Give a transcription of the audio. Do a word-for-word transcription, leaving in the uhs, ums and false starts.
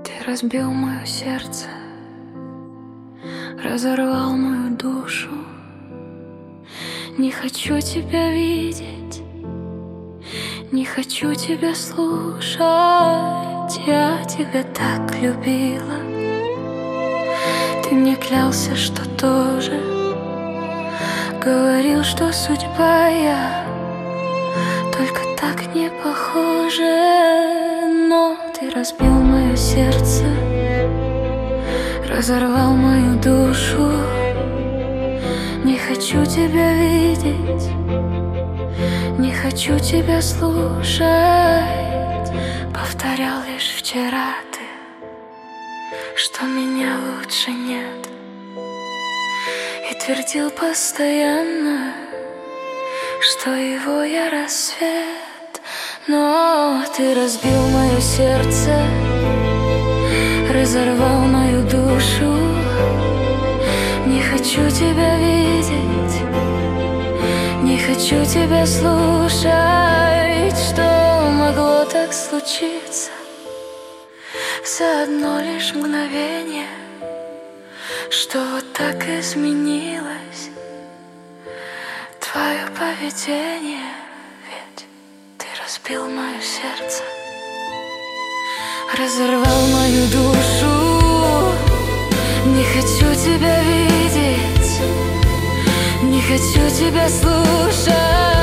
Ты разбил мое сердце, разорвал мою душу. Не хочу тебя видеть, не хочу тебя слушать. Я тебя так любила. Ты мне клялся, что тоже говорил, что судьба я. Только так не похоже. Но ты разбил мое сердце, разорвал мою душу. Не хочу тебя видеть, не хочу тебя слушать. Повторял лишь вчера ты, что меня лучше нет. И твердил постоянно, что его я рассвет. Но ты разбил мое сердце, разорвал мою душу. Не хочу тебя видеть, не хочу тебя слушать. Что могло так случиться за одно лишь мгновение? Что вот так изменилось твое поведение? Ведь ты разбил мое сердце, разорвал мою душу. Не хочу тебя видеть, не хочу тебя слушать.